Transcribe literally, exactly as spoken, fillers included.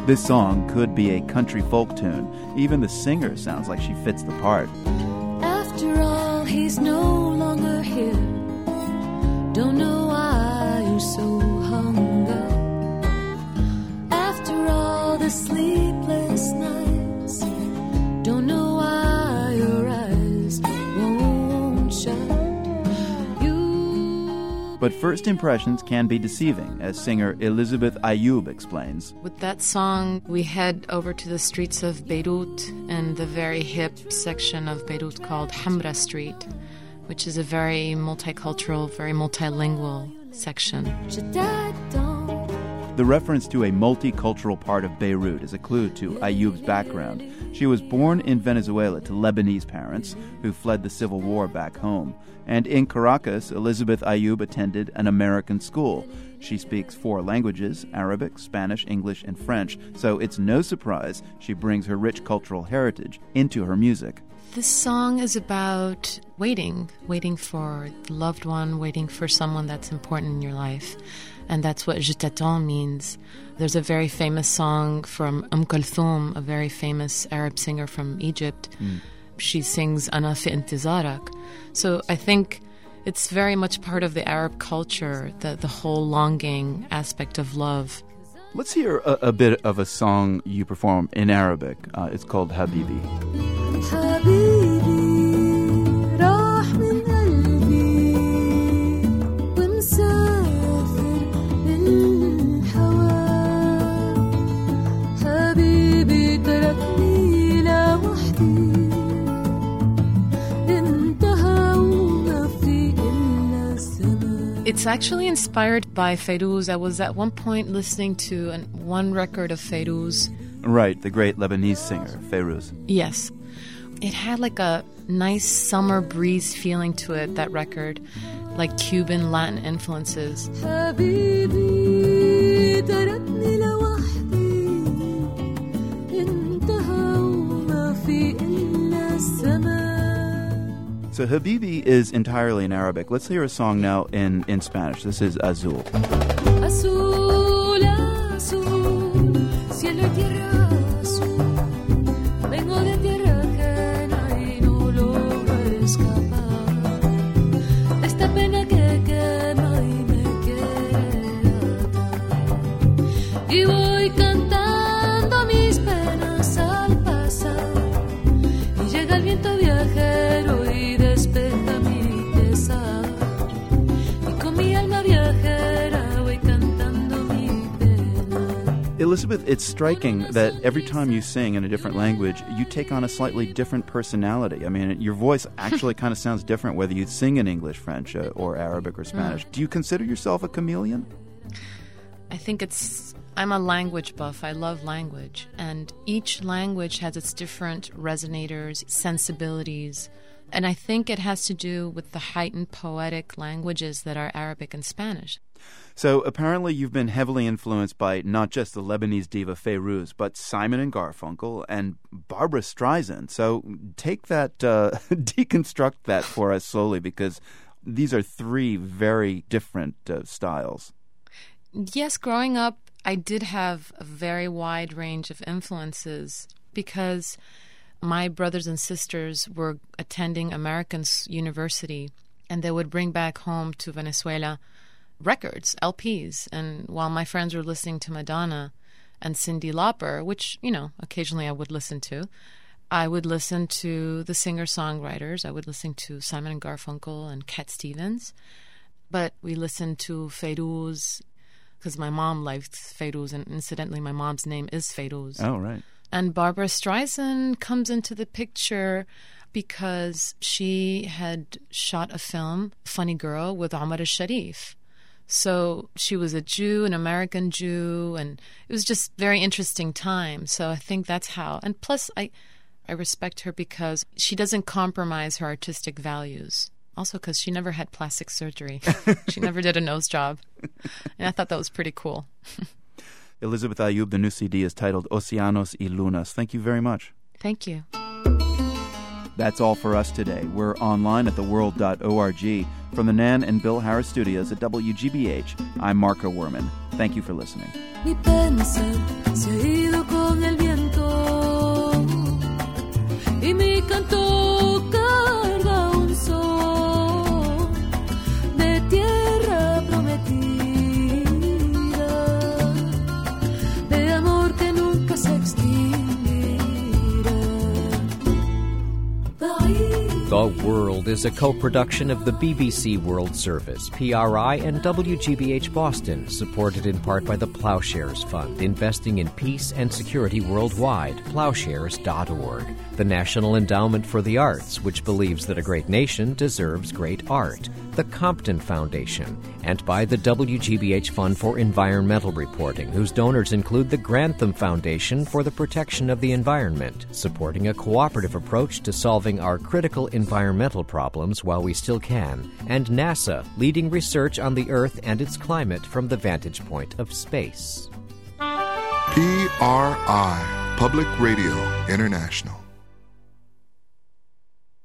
This song could be a country folk tune. Even the singer sounds like she fits the part. After all, he's no longer here. Don't know why you're so hung up. After all the sleepless nights, don't know why your eyes won't shut. You... But first impressions can be deceiving, as singer Elizabeth Ayoub explains. With that song, we head over to the streets of Beirut and the very hip section of Beirut called Hamra Street, which is a very multicultural, very multilingual section. The reference to a multicultural part of Beirut is a clue to Ayoub's background. She was born in Venezuela to Lebanese parents who fled the civil war back home. And in Caracas, Elizabeth Ayoub attended an American school. She speaks four languages, Arabic, Spanish, English, and French, so it's no surprise she brings her rich cultural heritage into her music. This song is about waiting, waiting for the loved one, waiting for someone that's important in your life. And that's what Je t'attends means. There's a very famous song from Umm Kulthum, a very famous Arab singer from Egypt. Mm. She sings Ana fi intizarak. So I think it's very much part of the Arab culture, the, the whole longing aspect of love. Let's hear a, a bit of a song you perform in Arabic. Uh, it's called Habibi. حبيبي راح من قلبي ومسافر للهوى حبيبي تركني لوحدي انتهى وما في إلا السماء. It's actually inspired by Fayrouz. I was at one point listening to an, one record of Fayrouz. Right, the great Lebanese singer, Fayrouz. Yes. It had like a nice summer breeze feeling to it, that record, like Cuban Latin influences. So Habibi is entirely in Arabic. Let's hear a song now in, in Spanish. This is Azul. Azul, azul, cielo y tierra azul. Vengo de tierra ajena y no logro escapar de esta pena que quema y me quiere atar. Y voy cantando mis penas al pasar y llega el viento viajero y despeja mi pesar. Y con mi alma viajera voy cantando mi pena. Elizabeth, it's striking that every time you sing in a different language, you take on a slightly different personality. I mean, your voice actually kind of sounds different whether you sing in English, French, uh, or Arabic or Spanish. Mm. Do you consider yourself a chameleon? I think it's... I'm a language buff. I love language. And each language has its different resonators, sensibilities. And I think it has to do with the heightened poetic languages that are Arabic and Spanish. So apparently you've been heavily influenced by not just the Lebanese diva Fayrouz, but Simon and Garfunkel and Barbra Streisand. So take that, uh, deconstruct that for us slowly, because these are three very different uh, styles. Yes, growing up, I did have a very wide range of influences because my brothers and sisters were attending American university, and they would bring back home to Venezuela records, L Ps. And while my friends were listening to Madonna and Cyndi Lauper, which, you know, occasionally I would listen to, I would listen to the singer-songwriters. I would listen to Simon and Garfunkel and Cat Stevens. But we listened to Fayrouz, because my mom liked Fayrouz, and incidentally, my mom's name is Fayrouz. Oh, right. And Barbra Streisand comes into the picture because she had shot a film, Funny Girl, with Omar al-Sharif. So she was a Jew, an American Jew, and it was just very interesting time. So I think that's how. And plus, I, I respect her because she doesn't compromise her artistic values. Also because she never had plastic surgery. She never did a nose job. And I thought that was pretty cool. Elizabeth Ayoub, the new C D is titled Océanos y Lunas. Thank you very much. Thank you. That's all for us today. We're online at the world dot org. From the Nan and Bill Harris studios at W G B H, I'm Marco Werman. Thank you for listening. Mi pensar se ha ido con el viento y mi canto carga un son de tierra prometida, de amor que nunca se extinguirá. The World is a co-production of the B B C World Service, P R I, and W G B H Boston, supported in part by the Ploughshares Fund, investing in peace and security worldwide, ploughshares dot org. The National Endowment for the Arts, which believes that a great nation deserves great art. The Compton Foundation, and by the W G B H Fund for Environmental Reporting, whose donors include the Grantham Foundation for the Protection of the Environment, supporting a cooperative approach to solving our critical environmental problems while we still can, and NASA, leading research on the Earth and its climate from the vantage point of space. P R I, Public Radio International.